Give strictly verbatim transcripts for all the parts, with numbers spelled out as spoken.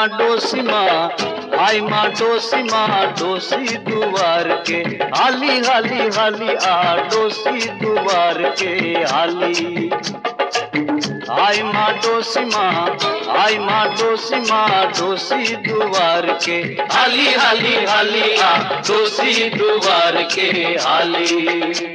माँ डोसी माँ, आई माँ डोसी माँ, डोसी दुआर के हाली हाली हाली आ, डोसी दुआर के हाली। आई माँ डोसी माँ, आई माँ डोसी माँ, डोसी दुआर के हाली हाली हाली आ, डोसी दुआर के हाली।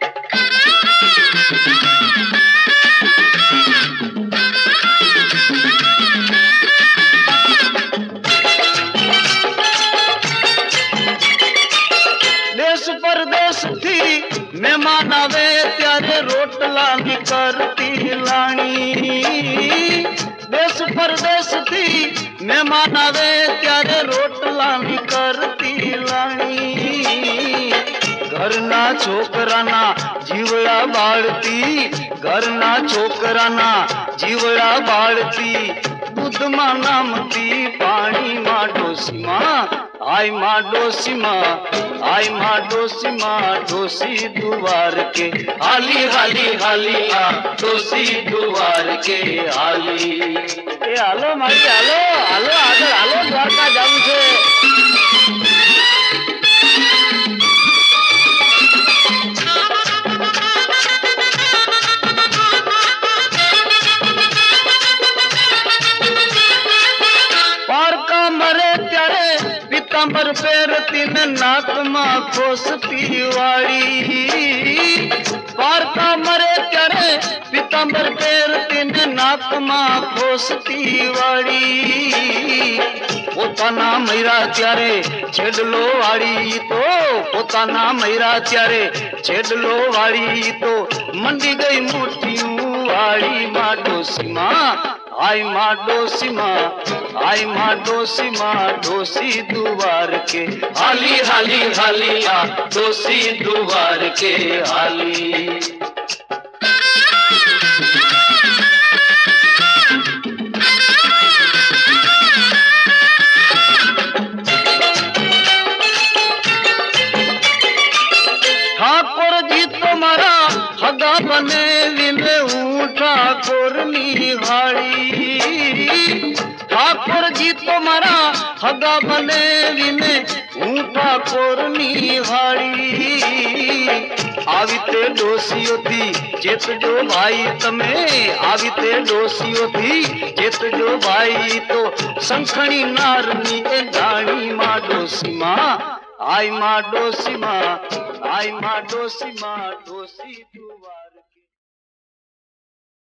देश परदेश थी मेहमान आवे त्यारे रोटला भी करती लाणी। देश परदेश थी मेहमान आवे त्यारे रोटला भी करती लाणी। घरना छोकराना जीवड़ा बाळती, घरना छोकराना जीवड़ा बाळती, दूध मां नामती पानी मां डोसी मां, आई माँ डोसी माँ, आई माँ डोसी माँ, डोसी दुआर के हाली हाली हाली आ, डोसी दुआर के हाली। ए हालो मारी हालो हालो आगे हालो द्वारका जाऊ छे। पारका मरे त्यारे पीतांबर पेरती ने नाक मां खोसती वाड़ी। पारका मरे त्यारे पीतांबर पेरती ने नाक मां खोसती वाड़ी। पोताना मैरा त्यारे छेडलो वाड़ी तो, पोताना मैरा त्यारे छेडलो वाड़ी तो, मंडी गई मोटियूं वाड़ी माँ डोसी माँ, आई माँ डोसी माँ, आई माँ डोसी माँ, डोसी दुआर के हाली हाली हाली आ, डोसी दुआर के हाली। ठाकुर जी तुम्हारा हगा बने विने हूँ ठाकुर निहारी। ठाकुर जी तुम्हारा हगा बने विने हूँ ठाकुर निहारी। आविते डोसियो थी चेत जो भाई तमे, आविते डोसियो थी चेत जो भाई तो, संखणी नारनी ए डाणी माँ डोसी माँ, आई माँ डोसी माँ, आई माँ डोसी माँ, डोसी दुआर।